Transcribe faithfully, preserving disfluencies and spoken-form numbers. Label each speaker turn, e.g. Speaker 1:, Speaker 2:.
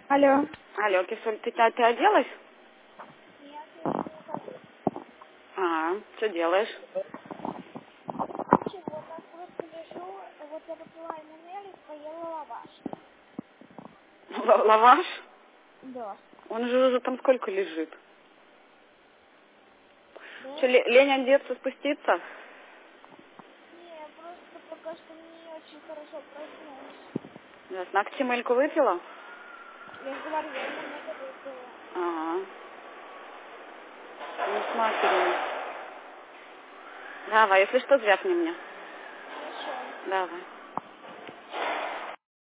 Speaker 1: Алло.
Speaker 2: Алло, Кисуль, ты, ты, ты оделась?
Speaker 1: Нет, я еще не ходила.
Speaker 2: А, что делаешь?
Speaker 1: Ничего, так просто лежу, вот я попила эм энд эмс и поела лаваш.
Speaker 2: Л- лаваш?
Speaker 1: Да.
Speaker 2: Он же уже там сколько лежит? Что,
Speaker 1: Да?
Speaker 2: лень одеться, спуститься?
Speaker 1: Не, просто пока что не очень хорошо проснулась.
Speaker 2: Ясно. А Актимельку выпила?
Speaker 1: Я же говорю, я эм энд эмс выпила.
Speaker 2: Ага. Ну смотри. Давай, если что, звякни мне.
Speaker 1: Хорошо.
Speaker 2: Давай.